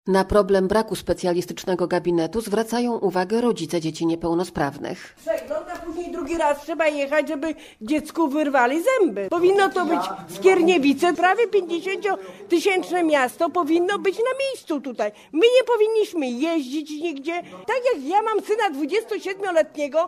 Na problem braku specjalistycznego gabinetu zwracają uwagę rodzice dzieci niepełnosprawnych. Przegląd, a później drugi raz trzeba jechać, żeby dziecku wyrwali zęby. Powinno to być Skierniewice, prawie 50-tysięczne miasto, powinno być na miejscu tutaj. My nie powinniśmy jeździć nigdzie. Tak jak ja mam syna 27-letniego,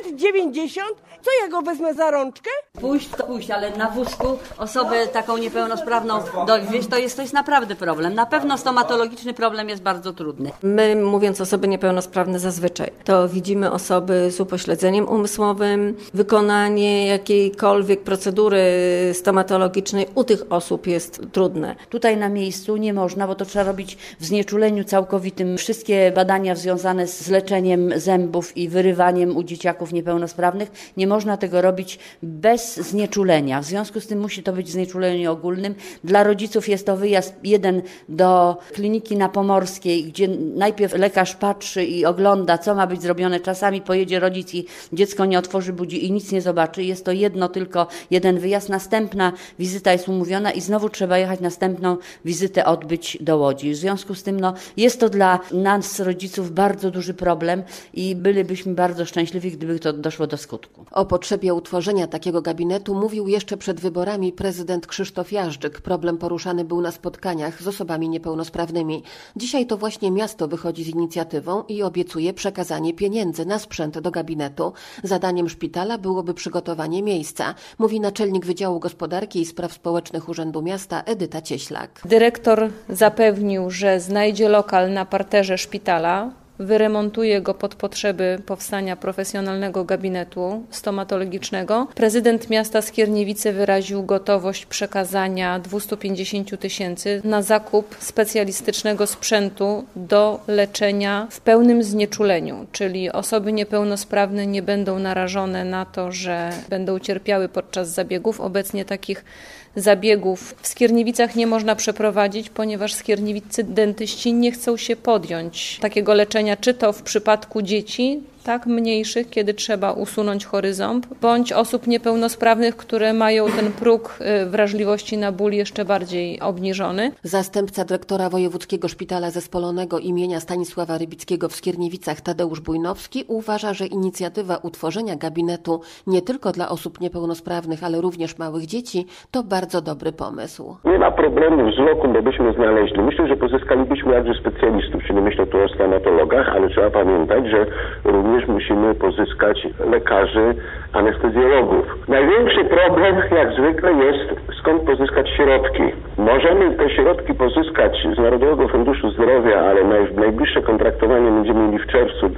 1,90 m, co ja go wezmę za rączkę? Pójść to pójść, ale na wózku osobę taką niepełnosprawną dowieźć, to jest naprawdę problem. Na pewno stomatologiczny problem jest bardzo trudny. My, mówiąc osoby niepełnosprawne zazwyczaj, to widzimy osoby z upośledzeniem umysłowym. Wykonanie jakiejkolwiek procedury stomatologicznej u tych osób jest trudne. Tutaj na miejscu nie można, bo to trzeba robić w znieczuleniu całkowitym. Wszystkie badania związane z leczeniem zębów i wyrywaniem u dzieciaków niepełnosprawnych, nie można tego robić bez znieczulenia. W związku z tym musi to być w znieczuleniu ogólnym. Dla rodziców jest to wyjazd jeden do kliniki na Pomorskiej, gdzie najpierw lekarz patrzy i ogląda, co ma być zrobione. Czasami pojedzie rodzic i dziecko nie otworzy budzi i nic nie zobaczy. Jest to tylko jeden wyjazd. Następna wizyta jest umówiona i znowu trzeba jechać następną wizytę odbyć do Łodzi. W związku z tym jest to dla nas, rodziców, bardzo duży problem i bylibyśmy bardzo szczęśliwi, gdyby to doszło do skutku. O potrzebie utworzenia takiego gabinetu mówił jeszcze przed wyborami prezydent Krzysztof Jażdżyk. Problem poruszany był na spotkaniach z osobami niepełnosprawnymi. Dzisiaj to właśnie miasto wychodzi z inicjatywą i obiecuje przekazanie pieniędzy na sprzęt do gabinetu. Zadaniem szpitala byłoby przygotowanie miejsca, mówi naczelnik Wydziału Gospodarki i Spraw Społecznych Urzędu Miasta Edyta Cieślak. Dyrektor zapewnił, że znajdzie lokal na parterze szpitala, wyremontuje go pod potrzeby powstania profesjonalnego gabinetu stomatologicznego. Prezydent miasta Skierniewice wyraził gotowość przekazania 250 000 na zakup specjalistycznego sprzętu do leczenia w pełnym znieczuleniu, czyli osoby niepełnosprawne nie będą narażone na to, że będą cierpiały podczas zabiegów. Obecnie takich zabiegów w Skierniewicach nie można przeprowadzić, ponieważ skierniewiccy dentyści nie chcą się podjąć takiego leczenia, czy to w przypadku dzieci, tak mniejszych, kiedy trzeba usunąć chory ząb, bądź osób niepełnosprawnych, które mają ten próg wrażliwości na ból jeszcze bardziej obniżony. Zastępca dyrektora Wojewódzkiego Szpitala Zespolonego imienia Stanisława Rybickiego w Skierniewicach Tadeusz Bujnowski uważa, że inicjatywa utworzenia gabinetu nie tylko dla osób niepełnosprawnych, ale również małych dzieci to bardzo dobry pomysł. Nie ma problemu z lokum, bo byśmy znaleźli. Myślę, że pozyskalibyśmy jakże specjalistów, czyli myślę tu o stomatologach, ale trzeba pamiętać, że również musimy pozyskać lekarzy, anestezjologów. Największy problem, jak zwykle, jest skąd pozyskać środki. Możemy te środki pozyskać z Narodowego Funduszu Zdrowia, ale najbliższe kontraktowanie będziemy mieli w czerwcu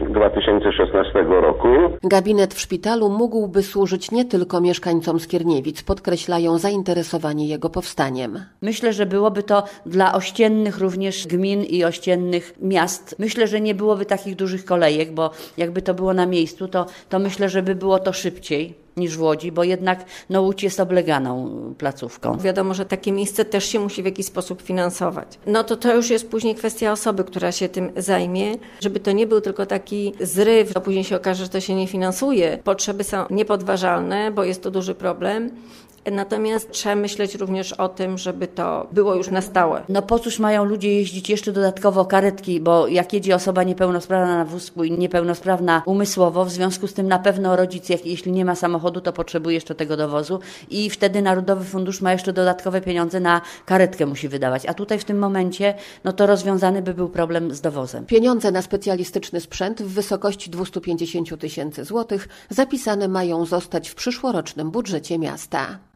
2016 roku. Gabinet w szpitalu mógłby służyć nie tylko mieszkańcom Skierniewic, podkreślają zainteresowanie jego powstaniem. Myślę, że byłoby to dla ościennych również gmin i ościennych miast. Myślę, że nie byłoby takich dużych kolejek, bo jakby to było na miejscu, to myślę, że by było to szybciej niż w Łodzi, bo jednak Łódź jest obleganą placówką. Wiadomo, że takie miejsce też się musi w jakiś sposób finansować. To już jest później kwestia osoby, która się tym zajmie, żeby to nie był tylko taki zryw, a później się okaże, że to się nie finansuje. Potrzeby są niepodważalne, bo jest to duży problem. Natomiast trzeba myśleć również o tym, żeby to było już na stałe. Po cóż mają ludzie jeździć jeszcze dodatkowo karetki, bo jak jedzie osoba niepełnosprawna na wózku i niepełnosprawna umysłowo, w związku z tym na pewno rodzic, jeśli nie ma samochodu, to potrzebuje jeszcze tego dowozu i wtedy Narodowy Fundusz ma jeszcze dodatkowe pieniądze na karetkę musi wydawać. A tutaj w tym momencie, to rozwiązany by był problem z dowozem. Pieniądze na specjalistyczny sprzęt w wysokości 250 000 złotych zapisane mają zostać w przyszłorocznym budżecie miasta.